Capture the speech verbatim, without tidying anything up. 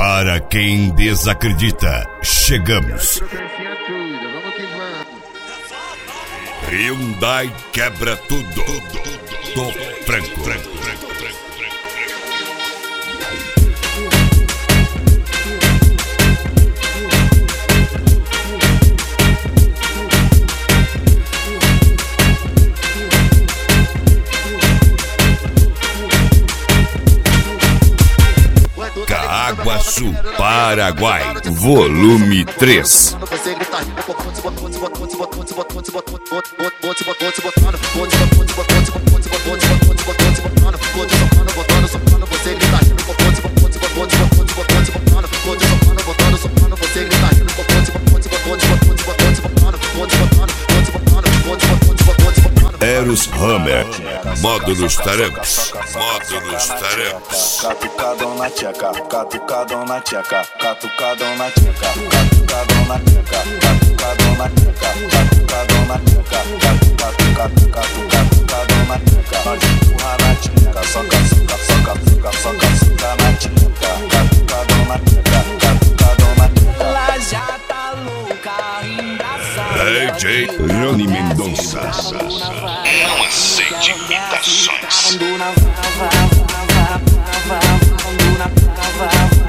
Para quem desacredita, chegamos. Hyundai quebra tudo. Do Franco. Caguaçu, Paraguai, volume três. Eros Hammer, módulos tarancos, módulos tarancos. Catucadão na tcheca, catucadão na tcheca, catucadão na tcheca, catucadão na tcheca, catucadão na tcheca, catucadão na tcheca, catucadão, catucadão na tcheca, nós empurra na tcheca, soca, soca, soca, soca, soca, soca na tcheca, catucadão na tcheca, catucadão na tcheca. Ela já tá louca, embraçada. D J Rony Mendonça. Não aceite imitações. Vamos na